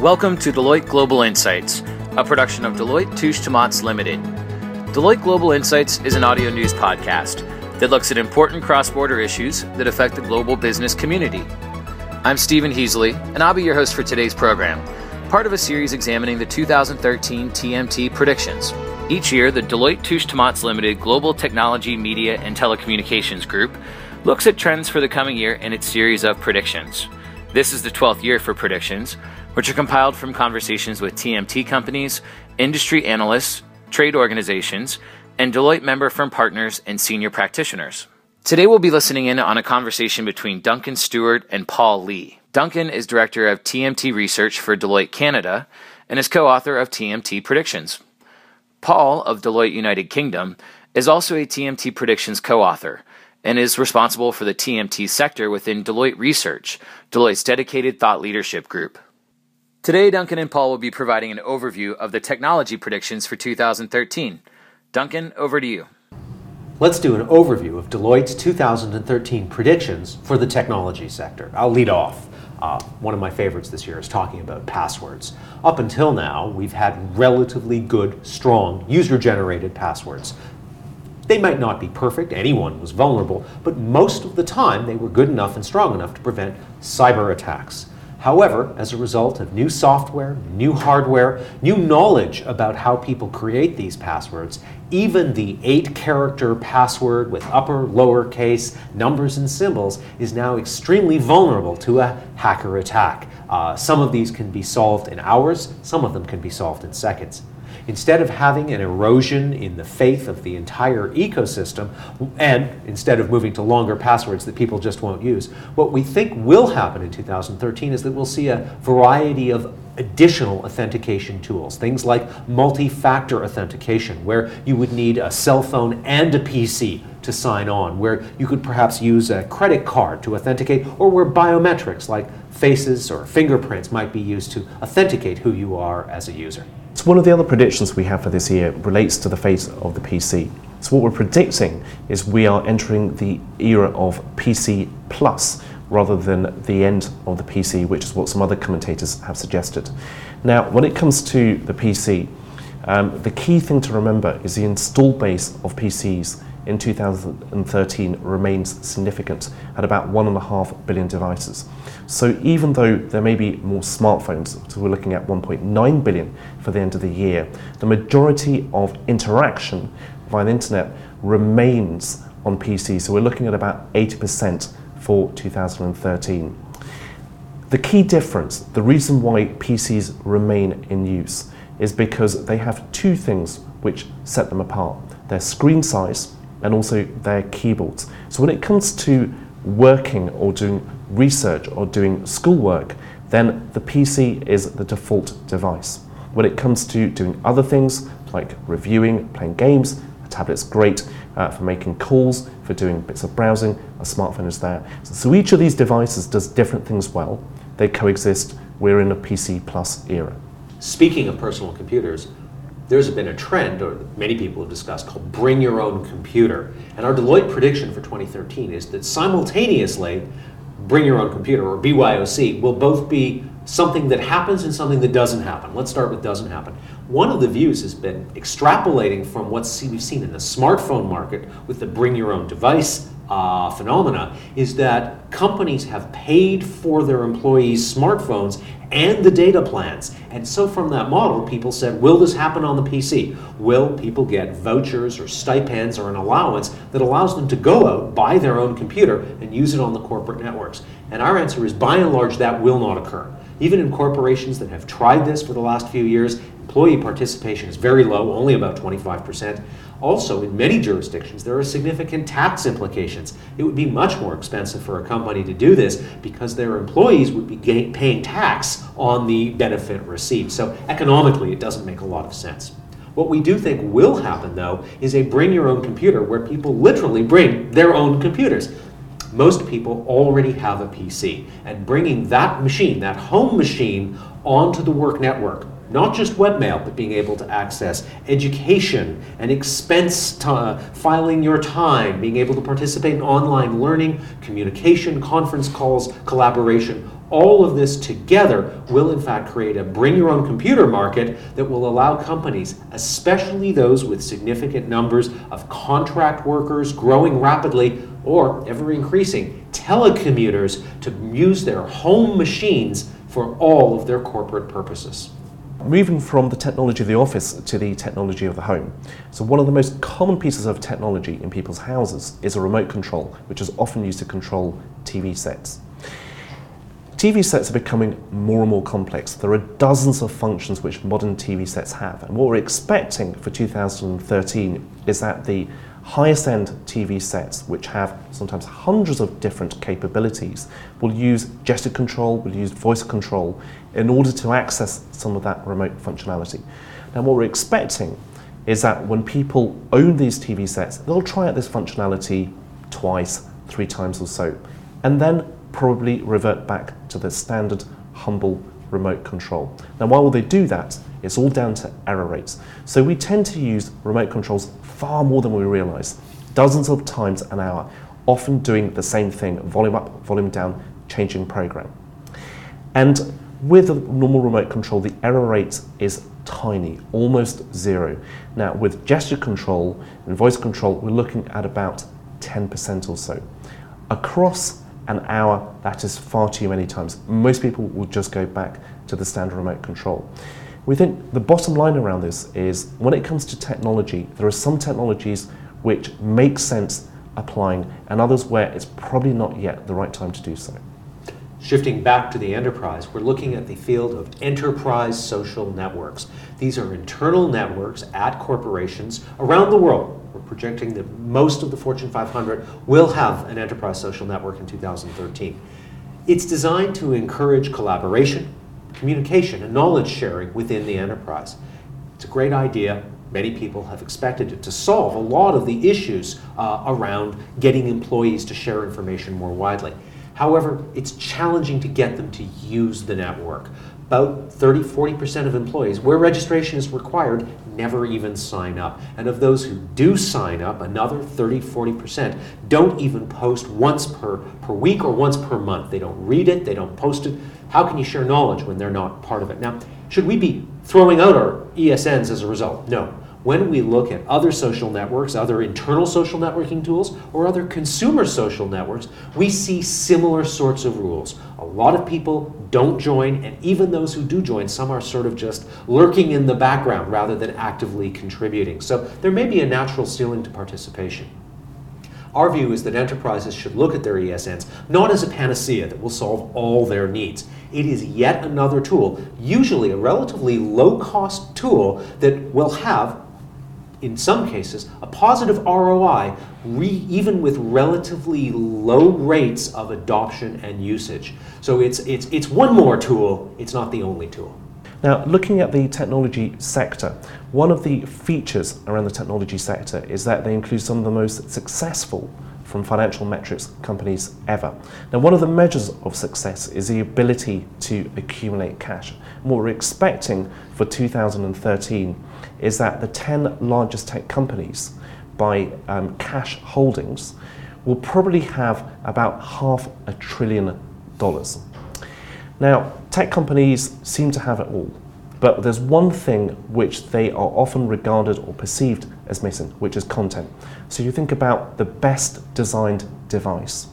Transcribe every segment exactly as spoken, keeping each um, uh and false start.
Welcome to Deloitte Global Insights, a production of Deloitte Touche Tomates Limited. Deloitte Global Insights is an audio news podcast that looks at important cross-border issues that affect the global business community. I'm Stephen Heasley, and I'll be your host for today's program, part of a series examining the two thousand thirteen T M T predictions. Each year, the Deloitte Touche Tomates Limited Global Technology, Media, and Telecommunications Group looks at trends for the coming year in its series of predictions. This is the twelfth year for predictions, which are compiled from conversations with T M T companies, industry analysts, trade organizations, and Deloitte member firm partners and senior practitioners. Today we'll be listening in on a conversation between Duncan Stewart and Paul Lee. Duncan is Director of T M T Research for Deloitte Canada and is co-author of T M T Predictions. Paul of Deloitte United Kingdom is also a T M T Predictions co-author and is responsible for the T M T sector within Deloitte Research, Deloitte's dedicated thought leadership group. Today, Duncan and Paul will be providing an overview of the technology predictions for two thousand thirteen. Duncan, over to you. Let's do an overview of Deloitte's two thousand thirteen predictions for the technology sector. I'll lead off. Uh, one of my favorites this year is talking about passwords. Up until now, we've had relatively good, strong, user-generated passwords. They might not be perfect, anyone was vulnerable, but most of the time they were good enough and strong enough to prevent cyber attacks. However, as a result of new software, new hardware, new knowledge about how people create these passwords, even the eight-character password with upper, lower case, numbers and symbols is now extremely vulnerable to a hacker attack. Uh, some of these can be solved in hours, some of them can be solved in seconds. Instead of having an erosion in the faith of the entire ecosystem, and instead of moving to longer passwords that people just won't use, what we think will happen in two thousand thirteen is that we'll see a variety of additional authentication tools, things like multi-factor authentication, where you would need a cell phone and a P C to sign on, where you could perhaps use a credit card to authenticate, or where biometrics like faces or fingerprints might be used to authenticate who you are as a user. So one of the other predictions we have for this year relates to the fate of the P C. So what we're predicting is we are entering the era of P C plus rather than the end of the P C, which is what some other commentators have suggested. Now, when it comes to the P C, um, the key thing to remember is the install base of P Cs in two thousand thirteen remains significant at about one and a half billion devices. So even though there may be more smartphones, so we're looking at one point nine billion for the end of the year, the majority of interaction via the internet remains on P Cs. So we're looking at about eighty percent for two thousand thirteen. The key difference, the reason why P Cs remain in use, is because they have two things which set them apart: their screen size and also their keyboards. So when it comes to working or doing research or doing schoolwork, then the P C is the default device. When it comes to doing other things like reviewing, playing games, a tablet's great uh, for making calls, for doing bits of browsing, a smartphone is there. So, so each of these devices does different things well. They coexist. We're in a P C plus era. Speaking of personal computers, there's been a trend, or many people have discussed, called bring your own computer. And our Deloitte prediction for twenty thirteen is that simultaneously, bring your own computer, or B Y O C, will both be something that happens and something that doesn't happen. Let's start with doesn't happen. One of the views has been extrapolating from what we've seen in the smartphone market with the bring your own device uh, phenomena, is that companies have paid for their employees' smartphones and the data plans. And so from that model, people said, will this happen on the P C? Will people get vouchers or stipends or an allowance that allows them to go out, buy their own computer, and use it on the corporate networks? And our answer is, by and large, that will not occur. Even in corporations that have tried this for the last few years, employee participation is very low, only about twenty-five percent. Also, in many jurisdictions, there are significant tax implications. It would be much more expensive for a company to do this because their employees would be ga- paying tax on the benefit received. So economically, it doesn't make a lot of sense. What we do think will happen, though, is a bring your own computer where people literally bring their own computers. Most people already have a P C, and bringing that machine, that home machine, onto the work network, not just webmail, but being able to access education and expense t- filing your time, being able to participate in online learning, communication, conference calls, collaboration. All of this together will in fact create a bring your own computer market that will allow companies, especially those with significant numbers of contract workers growing rapidly or ever increasing telecommuters, to use their home machines for all of their corporate purposes. Moving from the technology of the office to the technology of the home. So one of the most common pieces of technology in people's houses is a remote control, which is often used to control T V sets. T V sets are becoming more and more complex. There are dozens of functions which modern T V sets have, and what we're expecting for two thousand thirteen is that the highest end T V sets, which have sometimes hundreds of different capabilities, will use gesture control, will use voice control in order to access some of that remote functionality. Now what we're expecting is that when people own these T V sets, they'll try out this functionality twice, three times or so, and then probably revert back to the standard humble remote control. Now why will they do that? It's all down to error rates. So we tend to use remote controls far more than we realize, dozens of times an hour, often doing the same thing, volume up, volume down, changing program. And with a normal remote control, the error rate is tiny, almost zero. Now with gesture control and voice control, we're looking at about ten percent or so. Across an hour, that is far too many times. Most people will just go back to the standard remote control. We think the bottom line around this is, when it comes to technology, there are some technologies which make sense applying, and others where it's probably not yet the right time to do so. Shifting back to the enterprise, we're looking at the field of enterprise social networks. These are internal networks at corporations around the world. We're projecting that most of the Fortune five hundred will have an enterprise social network in two thousand thirteen. It's designed to encourage collaboration, communication, and knowledge sharing within the enterprise. It's a great idea. Many people have expected it to solve a lot of the issues uh, around getting employees to share information more widely. However, it's challenging to get them to use the network. About thirty to forty percent of employees, where registration is required, never even sign up. And of those who do sign up, another thirty to forty percent don't even post once per, per week or once per month. They don't read it, they don't post it. How can you share knowledge when they're not part of it? Now, should we be throwing out our E S Ns as a result? No. When we look at other social networks, other internal social networking tools, or other consumer social networks, we see similar sorts of rules. A lot of people don't join, and even those who do join, some are sort of just lurking in the background rather than actively contributing. So there may be a natural ceiling to participation. Our view is that enterprises should look at their E S Ns not as a panacea that will solve all their needs. It is yet another tool, usually a relatively low-cost tool that will have, in some cases, a positive R O I, re, even with relatively low rates of adoption and usage. So it's, it's, it's one more tool, it's not the only tool. Now, looking at the technology sector, one of the features around the technology sector is that they include some of the most successful from financial metrics companies ever. Now, one of the measures of success is the ability to accumulate cash. And what we're expecting for two thousand thirteen is that the ten largest tech companies by um, cash holdings will probably have about half a trillion dollars. Now, tech companies seem to have it all, but there's one thing which they are often regarded or perceived as missing, which is content. So you think about the best designed device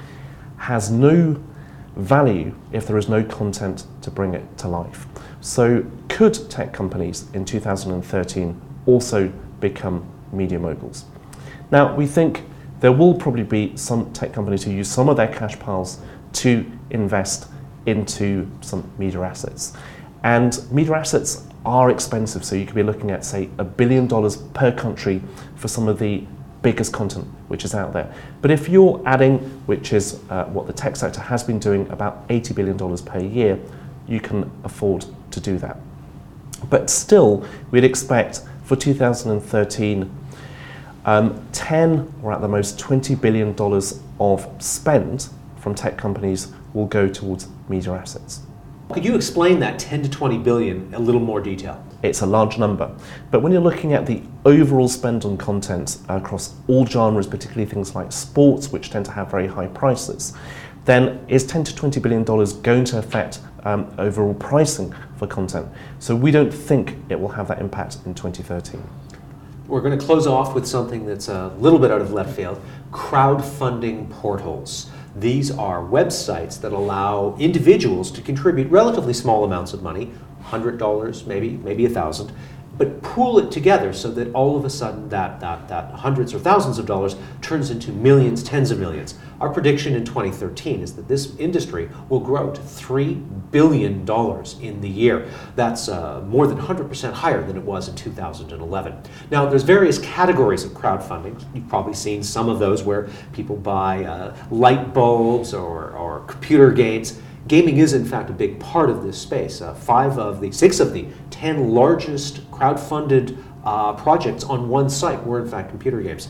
has no value if there is no content to bring it to life. So could tech companies in two thousand thirteen also become media moguls? Now, we think there will probably be some tech companies who use some of their cash piles to invest into some media assets. And media assets are expensive, so you could be looking at, say, a billion dollars per country for some of the biggest content which is out there. But if you're adding, which is uh, what the tech sector has been doing, about eighty billion dollars per year, you can afford to do that. But still, we'd expect for two thousand thirteen, um, ten or at the most twenty billion dollars of spend from tech companies will go towards media assets. Could you explain that ten to twenty billion in a little more detail? It's a large number. But when you're looking at the overall spend on content across all genres, particularly things like sports, which tend to have very high prices, then is ten to twenty billion dollars going to affect um, overall pricing for content? So we don't think it will have that impact in twenty thirteen. We're going to close off with something that's a little bit out of left field, crowdfunding portals. These are websites that allow individuals to contribute relatively small amounts of money, one hundred dollars, maybe, maybe one thousand dollars, but pool it together so that all of a sudden that, that, that hundreds or thousands of dollars turns into millions, tens of millions. Our prediction in twenty thirteen is that this industry will grow to three billion dollars in the year. That's uh, more than one hundred percent higher than it was in two thousand eleven. Now, there's various categories of crowdfunding. You've probably seen some of those where people buy uh, light bulbs or, or computer games. Gaming is, in fact, a big part of this space. Uh, five of the, six of the ten largest crowdfunded uh, projects on one site were, in fact, computer games.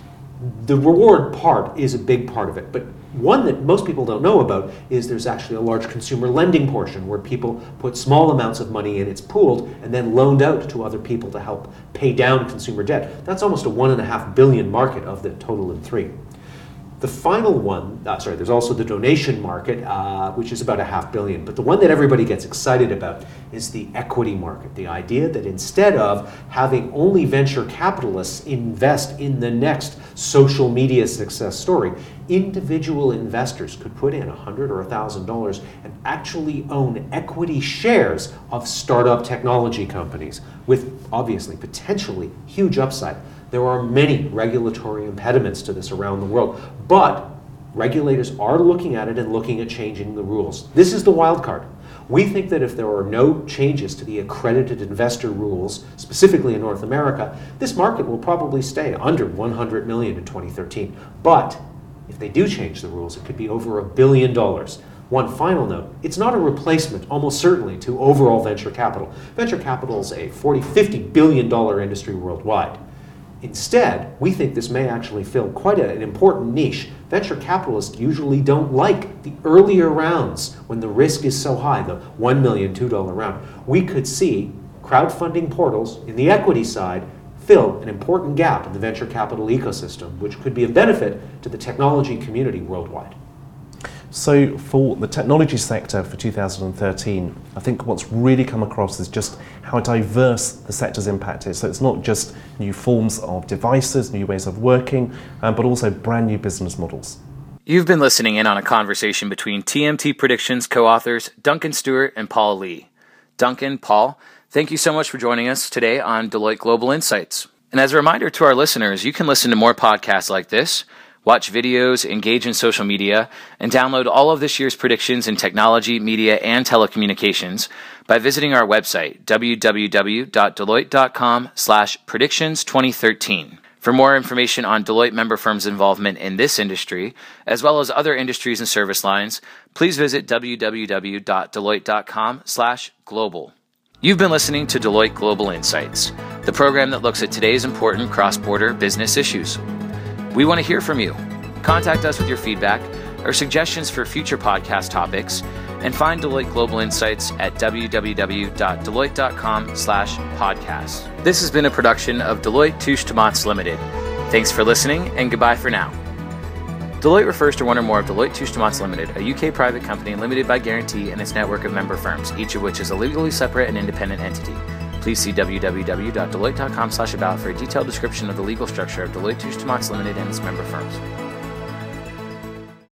The reward part is a big part of it, but one that most people don't know about is there's actually a large consumer lending portion where people put small amounts of money in, it's pooled, and then loaned out to other people to help pay down consumer debt. That's almost a one and a half billion market of the total of three. The final one, uh, sorry, there's also the donation market, uh, which is about a half billion. But the one that everybody gets excited about is the equity market. The idea that instead of having only venture capitalists invest in the next social media success story, individual investors could put in one hundred dollars or one thousand dollars and actually own equity shares of startup technology companies with obviously potentially huge upside. There are many regulatory impediments to this around the world, but regulators are looking at it and looking at changing the rules. This is the wild card. We think that if there are no changes to the accredited investor rules, specifically in North America, this market will probably stay under one hundred million in twenty thirteen. But if they do change the rules, it could be over a billion dollars. One final note, it's not a replacement, almost certainly, to overall venture capital. Venture capital is a forty, fifty billion dollar industry worldwide. Instead, we think this may actually fill quite a, an important niche. Venture capitalists usually don't like the earlier rounds when the risk is so high, the one million dollars, two dollar round. We could see crowdfunding portals in the equity side fill an important gap in the venture capital ecosystem, which could be of benefit to the technology community worldwide. So for the technology sector for two thousand thirteen, I think what's really come across is just how diverse the sector's impact is. So it's not just new forms of devices, new ways of working, um, but also brand new business models. You've been listening in on a conversation between T M T Predictions co-authors Duncan Stewart and Paul Lee. Duncan, Paul, thank you so much for joining us today on Deloitte Global Insights. And as a reminder to our listeners, you can listen to more podcasts like this, watch videos, engage in social media, and download all of this year's predictions in technology, media, and telecommunications by visiting our website, w w w dot deloitte dot com slash predictions twenty thirteen. For more information on Deloitte member firms' involvement in this industry, as well as other industries and service lines, please visit w w w dot deloitte dot com slash global. You've been listening to Deloitte Global Insights, the program that looks at today's important cross-border business issues. We want to hear from you. Contact us with your feedback or suggestions for future podcast topics, and find Deloitte Global Insights at w w w dot deloitte dot com slash podcast. This has been a production of Deloitte Touche Tomates Limited. Thanks for listening, and goodbye for now. Deloitte refers to one or more of Deloitte Touche Tomates Limited, a U K private company limited by guarantee and its network of member firms, each of which is a legally separate and independent entity. Please see w w w dot deloitte dot com slash about for a detailed description of the legal structure of Deloitte Touche Tomates Limited and its member firms.